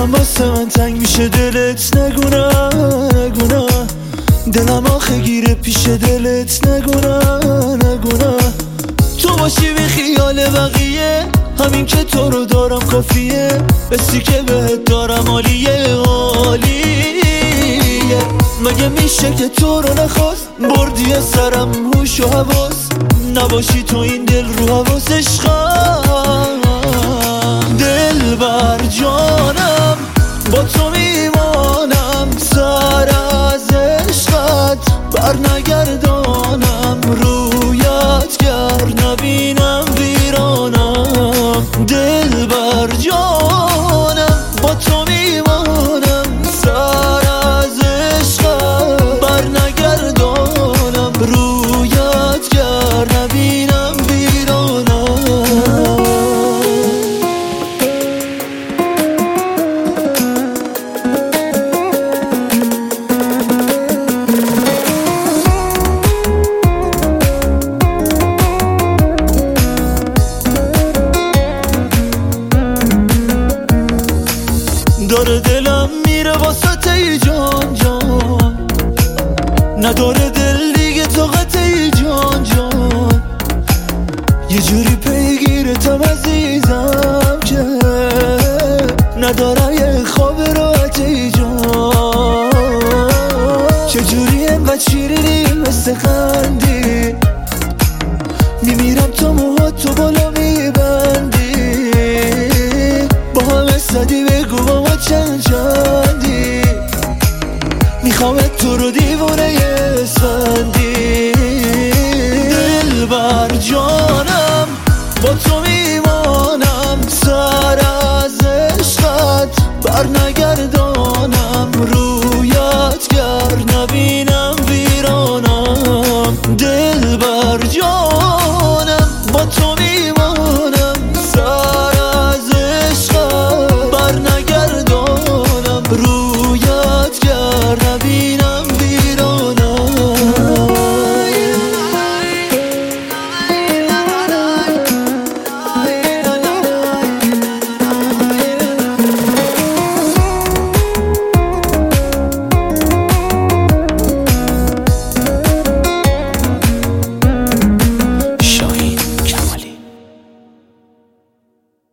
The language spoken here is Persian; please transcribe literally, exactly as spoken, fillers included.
دلم واسه من تنگ میشه دلت نگونا نگونا دلم آخه گیره پیش دلت نگونا نگونا تو باشی بی خیال بقیه همین که تو رو دارم کافیه بسی که بهت دارم عالیه عالیه مگه میشه که تو رو نخواست بردی سرم هوش و حواس نباشی تو این دل رو حواس عشقم دل بر جانم با تو میمانم سر از عشقت بر نگردانم رویت گر نبینم ویرانم دل بر جانم با تو میمانم سر از عشقت بر نگردانم رویت گر نبینم ویرانم داره دلم میره واسه ای جان جان نداره دل دیگه طاقت ای جان جان یه جوری پیگیرتم عزیزم که ندارم یه خواب راحت ای جان چجوری انقدر شیرینی مثل خندی میمیرم تا موهات تو بالا میبندی با همه صدی بگو با ما چند چندی میخوامت تو رو دیوونه اسفندی دل بر جانم با تو میمانم سر از عشقت بر نگردانم